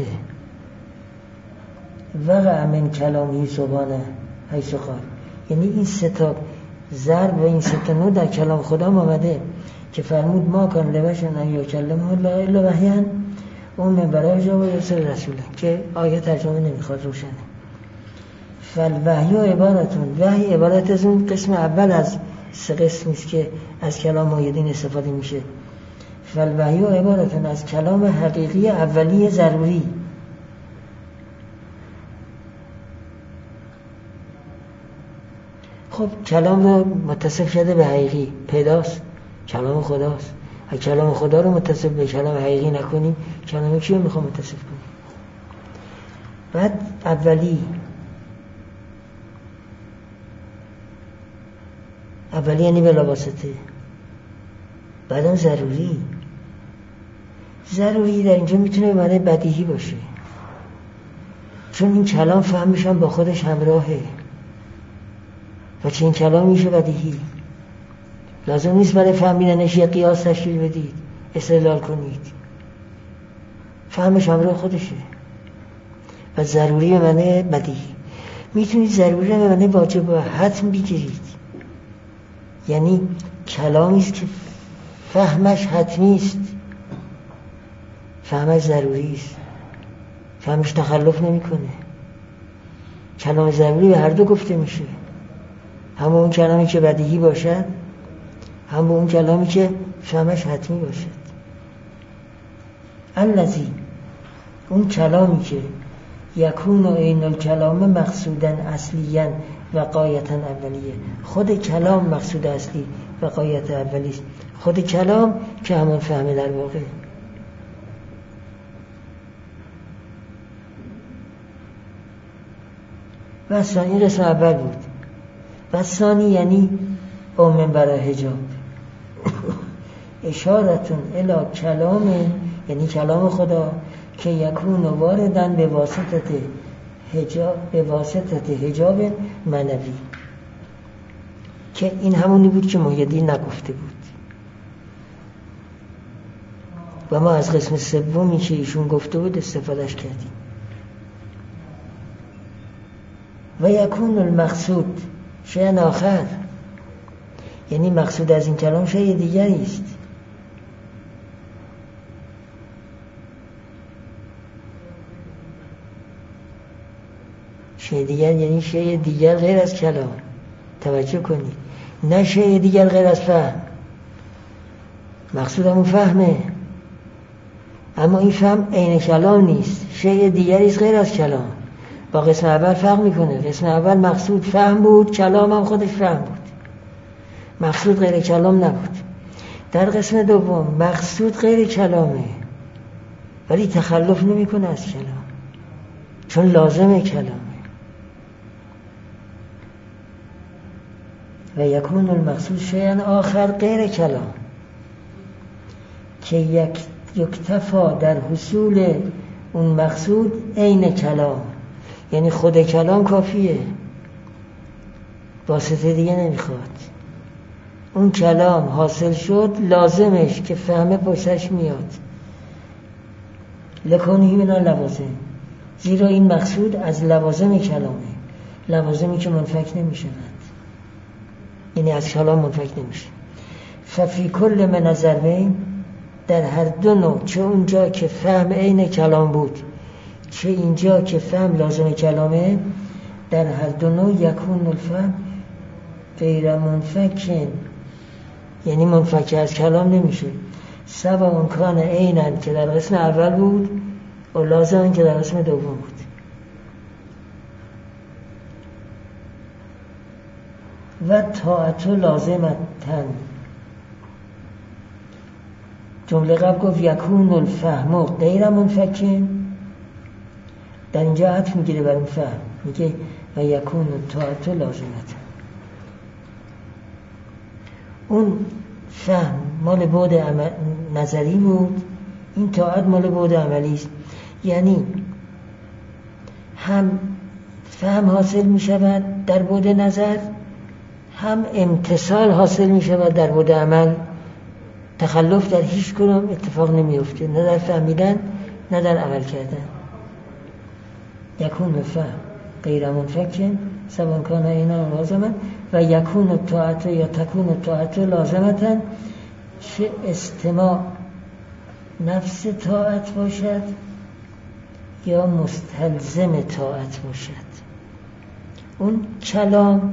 وقع من کلامی سبحانه حیث قال، یعنی این سه تا ضرب و این سه تا نوع در کلام خدا آمده که فرمود ما کان لبشر ان یکلمه الله الا وحیا اون من برای جواب رسول رسوله، که آیه ترجمه نمیخواد روشنه. فالوحی و عبارتون، وحی عبارت از اون قسم اول از سه قسمی است که از کلام محی الدین استفاده میشه. فالوحی و عبارتون از کلام حقیقی اولی ضروری. خب کلام رو متصف شده به حقیقی، پیداست، کلام خداست. اگه کلام خدا رو متصف به کلام حقیقی نکنیم، کلام کیو میخوام متصف کنیم؟ بعد اولی اولی یعنی بلا واسطه، بعدم ضروری. ضروری در اینجا میتونه به معنی بدیهی باشه، چون این کلام فهمش هم با خودش همراهه و چه این کلام میشه بدیهی. لازم نیست برای فهمیدنش یه قیاس تشکیل بدید، استدلال کنید، فهمش همراه خودشه. و ضروری به معنی بدیهی. میتونید ضروری به معنی واجب و حتم بگیرید، یعنی کلامی است که فهمش حتمی است، فهمش ضروری است، فهمش تخلف نمیکنه. کلام ضروری به هر دو گفته میشه، هم اون کلامی که بدیهی باشد، هم اون کلامی که فهمش حتمی باشد. الذی، اون کلامی که یکون عین الکلام مقصودا اصلیا و غایتا اولیه. خود کلام مقصود اصلی و غایت اولی است. خود کلام که همون فهمه در واقع. و ثانی، قسم اول بود. و ثانی یعنی اومن برای حجاب. اشارتون الی کلام، یعنی کلام خدا که یکون واردن به واسطه حجاب، به واسطه حجاب معنوی، که این همونی بود که محی الدین نگفته بود. و ما از قسم سومی که ایشون گفته بود استفادهش کردیم. و یکون المقصود شیء آخر، یعنی مقصود از این کلام شیء دیگری است. شیء دیگر یعنی شیء دیگر غیر از کلام. توجه کنید، نه شیء دیگر غیر از فهم. مقصود همون فهمه، اما این فهم عین کلام نیست، شیء دیگری است غیر از کلام. با قسم اول فرق میکنه. قسم اول مقصود فهم بود، کلام هم خودش فهم بود، مقصود غیر کلام نبود. در قسم دوم مقصود غیر کلامه ولی تخلف نمیکنه از کلام، چون لازم کلامه. و یکون المقصود شیئا آخر غیر کلام که یک یکتفا در حصول اون مقصود عین کلام، یعنی خود کلام کافیه، واسطه دیگه نمیخواد. اون کلام حاصل شد، لازمش که فهمه پشتش میاد. لکونهی من لوازم، زیرا این مقصود از لوازم کلامه، لوازمی که منفک نمیشوند، یعنی از کلام منفک نمیشه. ففی کل من ضربین، در هر دو نوع، چه اونجا که فهم عین کلام بود چه اینجا که فهم لازم کلامه، در هر دو نوع یکون الفهم غیر منفکن، یعنی منفک از کلام نمیشه. سوا اون کان عینن که در قسم اول بود و لازم که در قسم دوم بود. و طاعت لازمتن، جمله قبل گفت یکون الفهم غیر منفکن، در اینجا عطف میگیره بر اون فهم، میگه و یکون طاعت لازمتن. اون فهم مال بعد نظری بود، این طاعت مال بعد عملی است. یعنی هم فهم حاصل میشود در بعد نظر، هم امتثال حاصل میشود در بعد عمل. تخلف در هیچ کدام اتفاق نمیفته، نه در فهمیدن نه در عمل کردن. یکون فهم غیر منفکن سواء کان عینا لازما و یکون الطاعت یا تکون الطاعت لازمتن، چه استماع نفس طاعت باشد یا مستلزم طاعت باشد. اون کلام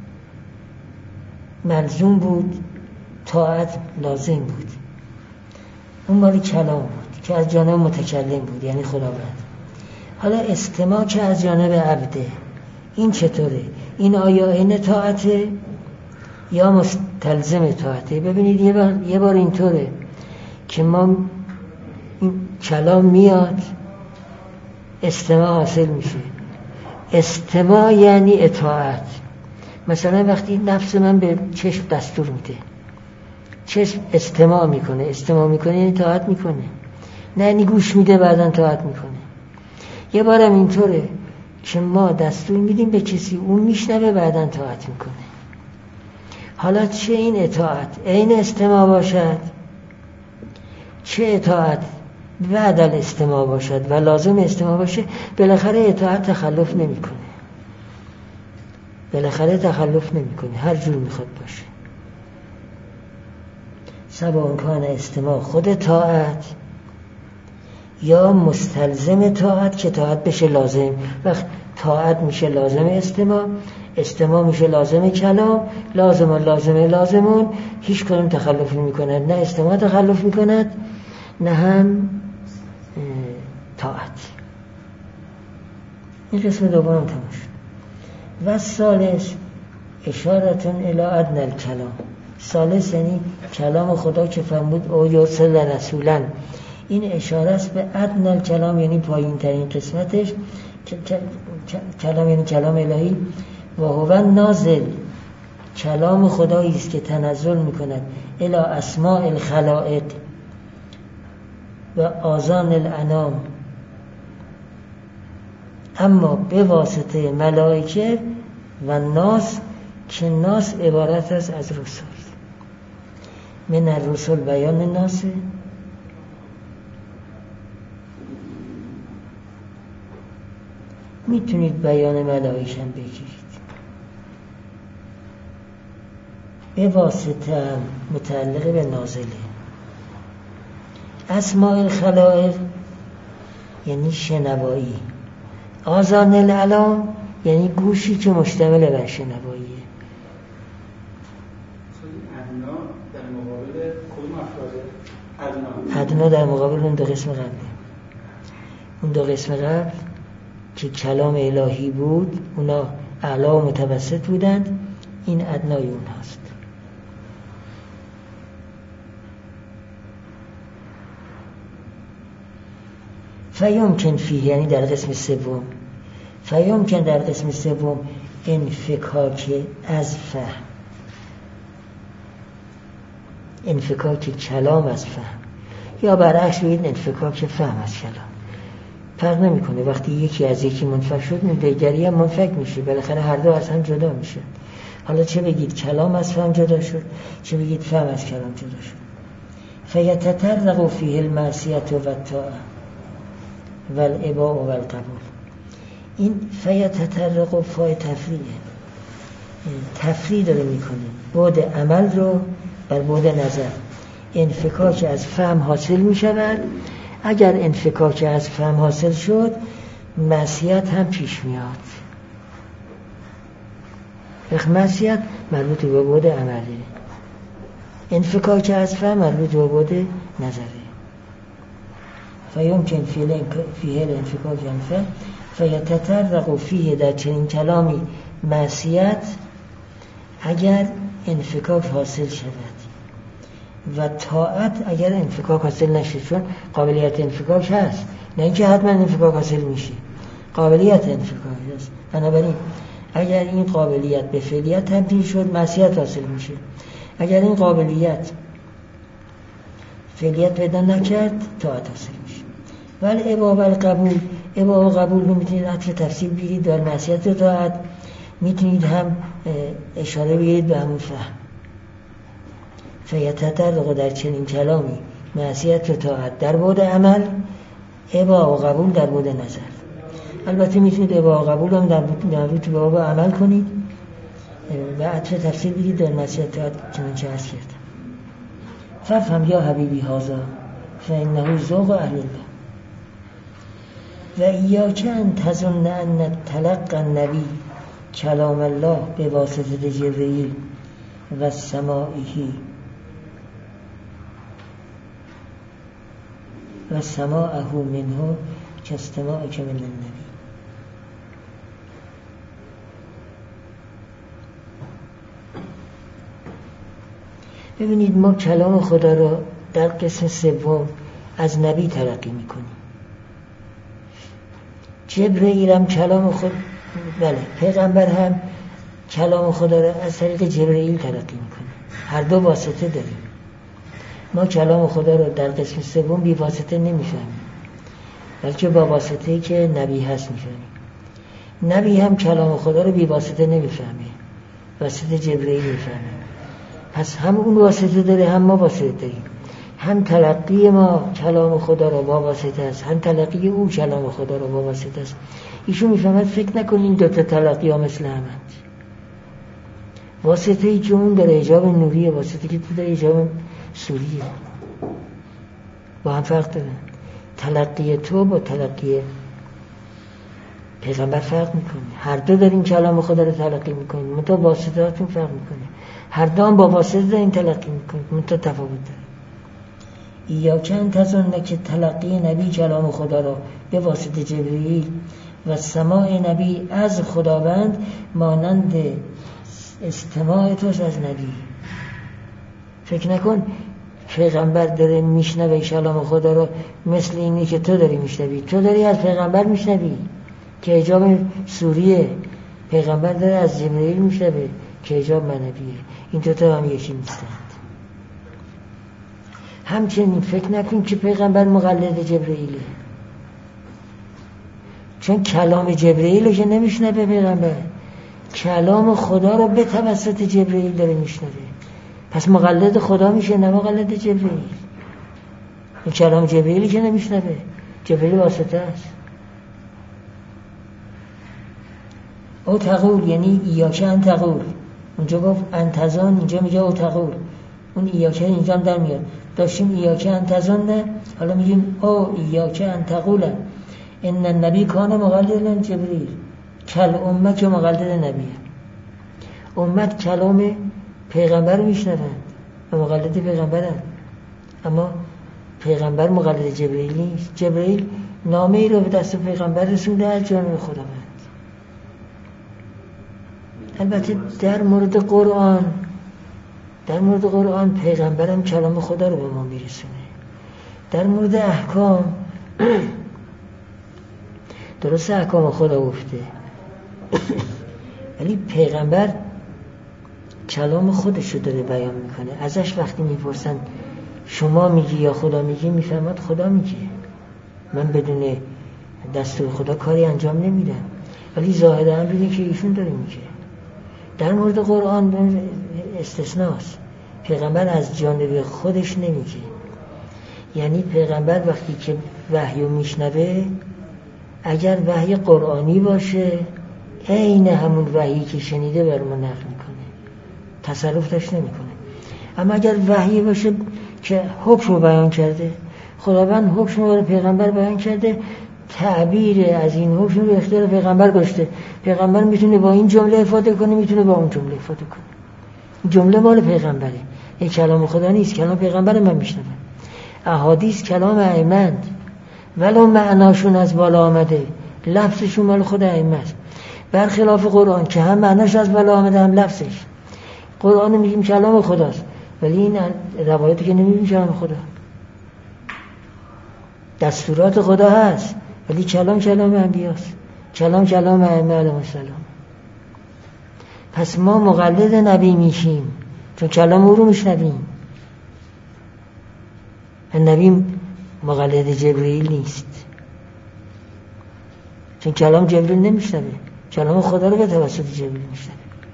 ملزوم بود، طاعت لازم بود. اون مالی کلام بود که از جانب متکلم بود، یعنی خداوند. حالا استماع که از جانب عبده، این چطوره؟ این آیا این طاعته یا مستلزم طاعته؟ ببینید یه بار, یه بار اینطوره که ما این کلام میاد استماع حاصل میشه. استماع یعنی اطاعت. مثلا وقتی نفس من به چشم دستور میده، چشم استماع میکنه. استماع میکنه یعنی اطاعت میکنه، نه یعنی گوش میده بعداً اطاعت میکنه. یه بارم اینطوره که ما دستور میدیم به کسی، اون میشنوه بعداً اطاعت میکنه. حالا چه این اطاعت عین استماع باشد، چه اطاعت بعد الاستماع باشد و لازم استماع باشه، بالاخره اطاعت تخلف نمیکنه. بالاخره تخلف نمیکنه، هر جور میخواد باشه. سواء کان استماع خود طاعت یا مستلزم طاعت که طاعت بشه لازم. وقت طاعت میشه لازم استماع، استماع میشه لازم کلام، لازم لازم لازمون هیچ کدوم تخلف نمی کند. نه استماع تخلف می کند نه هم طاعت. این قسم دوم تمام شد. و ثالث اشارتون الی ادنی الکلام. ثالث یعنی کلام خدا که فرمود او یرسل رسولا. این اشاره است به ادنی الکلام، یعنی پایین ترین قسمتش. کلام یعنی کلام الهی. و هو نازل، کلام خدایی است که تنزل میکند الی اسماء الخلائق و آذان الانام، اما به واسطه ملائکه و ناس، که ناس عبارت است از رسول. من الرسول بیان ناس، میتونید بیان ملائکه هم بگیرید. به واسطه متعلق به نازله. اسماء الخلائق یعنی شنوایی. آذان العلام یعنی گوشی که مشتمل بر شنواییه. ادنا در مقابل کدوم افراده؟ ادنا ادنا در مقابل اون دو قسم قبل. اون دو قسم قبل که کلام الهی بود اونا اعلا و متوسط بودند، این ادنای اون هست. فیمکن فیه یعنی در قسم سوم، فیمکن در قسم سوم انفکاک از فهم، انفکاک کلام از فهم، یا برعکس بگید انفکاک فهم از کلام. فرق نمیکنه. وقتی یکی از یکی منفک شد دیگری هم منفک میشه، بالاخره هر دو از هم جدا میشه. حالا چه بگید کلام از فهم جدا شد، چه بگید فهم از کلام جدا شد. فیتطرق فیه المعصیة و الطاعة و الاباء و القبول. این فیتطرق و فای تفریعه، تفریع داره میکنه بعد عمل رو بر بعد نظر. انفکاک از فهم حاصل میشود. اگر انفکاک از فهم حاصل شد معصیت هم پیش میاد. معصیت مربوط به بعد عمله، انفکاک از فهم مربوط به بعد نظره. فیمکن فیه الانفکاک انفهم فیتطرق فیه، در چنین کلامی معصیت اگر انفکاک حاصل شود و طاعت اگر انفکاک حاصل نشه، چون قابلیت انفکاک هست، نه اینکه حتما انفکاک حاصل میشه، قابلیت انفکاک هست. بنابراین اگر این قابلیت به فعلیت تبدیل شد معصیت حاصل میشه. اگر این قابلیت فعلیت پیدا نکرد طاعت حاصل میشه. ولی ابا و قبول، ابا و قبول رو میتونید عطف تفسیر بگیرید در معصیت و طاعت، میتونید هم اشاره بگیرید به همون فهم. فیتطرق در چنین کلامی معصیت و طاعت در بعد عمل، ابا و قبول در بعد نظر. البته میتونید ابا و قبول هم در بعد به باب عمل کنید و عطف تفسیر بگیرید در معصیت و طاعت، چنین چه عرض کردم. ففهم یا حبیبی هذا فانه ذوق اهل الله و ایاک ان تظن ان تلقی النبی کلام الله به واسطه جبرئیل و سماعه و سماعه منه که استماعک من النبی. ببینید ما کلام خدا رو در قسم سوم از نبی تلقی میکنیم. جبرئیل هم کلام خود، بله پیغمبر هم کلام خدا را از طریق جبرئیل تلقی میکنه. هر دو واسطه داریم. ما کلام خدا رو در قسم سوم بی واسطه نمیفهمیم، بلکه با واسطه‌ای که نبی هست میفهمیم. نبی هم کلام خدا رو بی واسطه نمیفهمه، واسطه جبرئیل میفهمه. پس هم اون واسطه داره، هم ما واسطه داریم. هم تلقی ما کلام خدا رو با واسطه است، هم تلقی او کلام خدا رو با واسطه است. ایشون میفهمد فکر نکنین دو تا تلقی ها مثل همند. واسطه‌ای که اون داره حجاب نوریه، واسطه که تو داره حجاب سوریه، با هم فرق دارن. تلقی تو با تلقی پیغمبر فرق میکنه. هر دو دارین کلام خدا رو تلقی میکنین، منتها واسطه هاتون فرق میکنه. هر دو هم با واسطه دارین تلقی میکنین، منتها تفاوت داره. یا چند تظن که تلقی نبی کلام خدا را به واسطه جبرئیل و سماع نبی از خداوند مانند استماع توست از نبی. فکر نکن پیغمبر داره میشنوه کلام خدا رو مثل اینی که تو داری میشنوی. تو داری از پیغمبر میشنوی که حجاب سوریه، پیغمبر داره از جبرئیل میشنوه که حجاب منبیه. این دو تا هم یکی نیستند. همچنین فکر نکن که پیغمبر مقلد جبرئیله، چون کلام جبرئیل رو که نمیشنوه پیغمبر، کلام خدا رو به توسط جبرئیل داره میشنوه. پس مقلد خدا میشه، نه مقلد جبرئیل. این کلام جبرئیلی که نمیشنوه، جبرئیل واسطه است. او تقول یعنی ایاکه ان تقول. اونجا گفت انتظان، اینجا میگه او تقول. اون ایاکه اینجا هم در میاد. داشتیم ایاکه انتظان نه، حالا میگیم او ایاکه انتقول ان النبی کان مقلدا جبرئیل. کل امت که مقلد نبیه. امت کلام پیغمبر رو میشنوند و مقلد پیغمبرند، اما پیغمبر مقلد جبرئیل نیست. جبرئیل نامه ای رو به دست پیغمبر رسونده از جانب خداوند. البته در مورد قرآن در مورد قرآن پیغمبرم کلام خدا رو به ما میرسونه. در مورد احکام درست احکام خدا گفته، ولی پیغمبر کلام خودش رو داره بیان میکنه. ازش وقتی میپرسن شما میگی یا خدا میگی، میفهمد خدا میگه. من بدون دستور خدا کاری انجام نمیدم، ولی ظاهر امر اینه که ایشون داره میگه. در مورد قرآن استثناست. پیغمبر از جانب خودش نمیگه. یعنی پیغمبر وقتی که وحی رو میشنوه، اگر وحی قرآنی باشه عین همون وحی که شنیده بر ما نقل میکنه، تصرف داشت نمیکنه. اما اگر وحی باشه که حکم رو بیان کرده، خداوند حکم رو برای پیغمبر بیان کرده، تعبیر از این حکم رو اختیار پیغمبر گذاشته. پیغمبر میتونه با این جمله افاده کنه، میتونه با اون جمله افاده کنه. جمله مال پیغمبره، این کلام خدا نیست، کلام پیغمبر من میشنوم. احادیث کلام ائمه‌اند، ولو معناشون از بالا آمده، لفظشون مال خود ائمه است. برخلاف قرآن که هم معناش از بالا آمده هم لفظش. قرآن میگیم کلام خداست، ولی این روایتی که نمیگیم کلام خدا. دستورات خدا هست، ولی کلام کلام انبیاست، کلام کلام ائمه علیهم السلام. پس ما مقلد نبی میشیم چون کلام او رو میشنویم. نبی مقلد جبرئیل نیست، چون کلام جبرئیل نمیشنوه، کلام خدا رو به توسط جبرئیل میشنوه.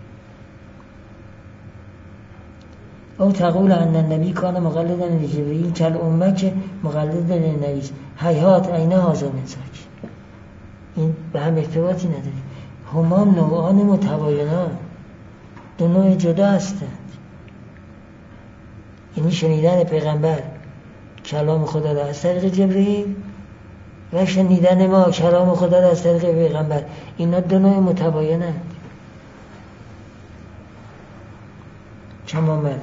او تقول ان النبی کان مقلدا لجبرئیل کل امه که مقلدا للنبی. هیهات عینه هذا مساک. این به هم ارتباطی نداره. هما نوعان متباینان، دو نوع جدا هستند. یعنی شنیدن پیغمبر کلام خدا را از طریق جبرئیل و شنیدن ما کلام خدا را از طریق پیغمبر، اینا دو نوع متباینند. چما مرده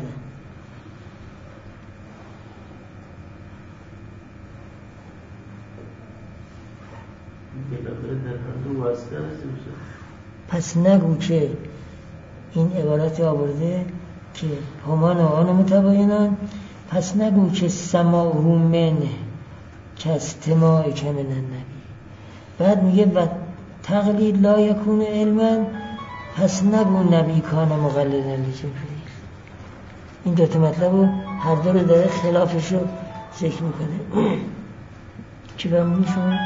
پس نگو که این عبارت آورده که همان و آن متباینان، پس نگو که سماع من که استماع که من النبی. بعد میگه و تقلید لا یکون علما، پس نگو نبی کان مقلدا لجبریل. این دوتا مطلب رو هر دو رو داره خلافش رو ذکر میکنه. چی فرمودی شما؟ من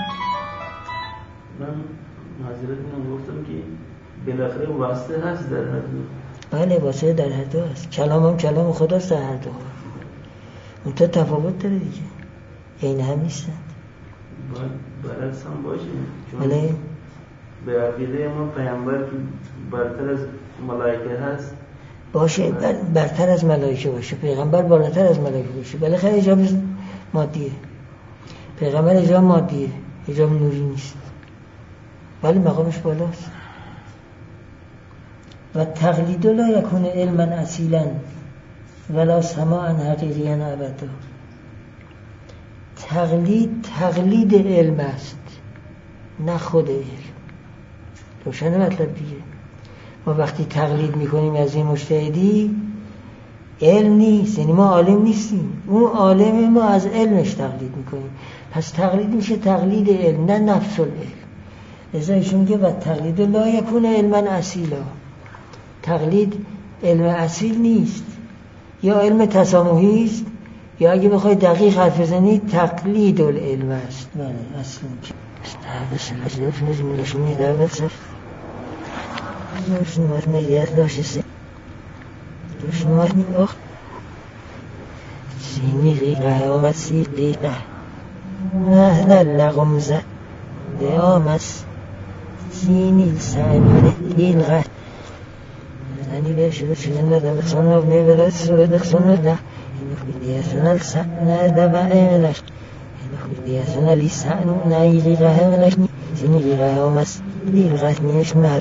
معذرت میخوام، گفتم که بالاخره واسطه هست در هر دو. بله واسطه در هر دو هست. کلام هم کلام خداست در هر دو. اون تا تفاوت داره دیگه، عین هم نیستند. باید برعکس هم باشه، چون بله به عقیده ما پیامبر که برتر از ملائکه هست باشه، بر برتر از ملائکه باشه، پیغمبر بالاتر از ملائکه باشه. بالاخره حجاب مادیه، پیغمبر حجاب مادیه، حجاب نوری نیست، ولی مقامش بالاست. و تقلید لا یکون علما اصیلا ولا سماعا حقیقیا ابدا. تقلید تقلید علم است، نه خود علم. روشن مطلب دیگه. ما وقتی تقلید میکنیم از این مجتهدی، علم نیست، یعنی ما عالم نیستیم، اون عالم، ما از علمش تقلید میکنیم. پس تقلید میشه تقلید علم، نه نفس العلم. لذا ایشون میگه و تقلید لا یکون علما اصیلا. تقلید علم اصیل نیست، یا علم تسامحی است، یا اگه بخوای دقیق حرف بزنی تقلید العلم است. بله اصلا استعبس الاشراف نجم الاشمی دعوت سر دوشنوار میلیت داشته دوشنوار می اخت سینی غیقه آمد سیر دیقه مهل لغمزه دیامس سینی سعیده دیلغه زنی بشده چیزن نده بخصان رو نیبرد سوی دخصان نده اینو بیدیسون السنه دبا ایمنش اینو بیدیسون لیسانو نایی غیقه ایمنشنی سینی غیقه آمد دیلغه نیش مرد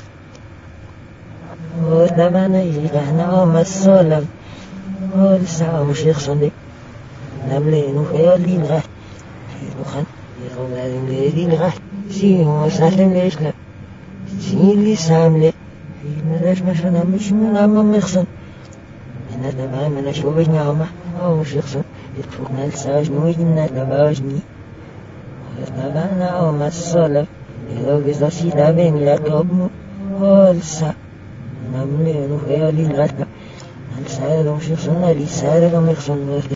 ودبا نایی غیقه آمد سالم والسعام شیخ صندی نملینو خیال دیلغه خیلوخن يقوم لازم ليدين غح سين وسلم ليش لا سين لي سامله ماذاش مثلا مش من عم مخصن انا دابا ما نشوفش نعمه او مش يخصن يتفوقنا لساج نوجنا دابا وجني دابا انا او ما الصلاه اذا بيزا سي دابين لا قبو والسا نملي نو خيالي الغدا الساعه مش يخصن لي سارق مخصن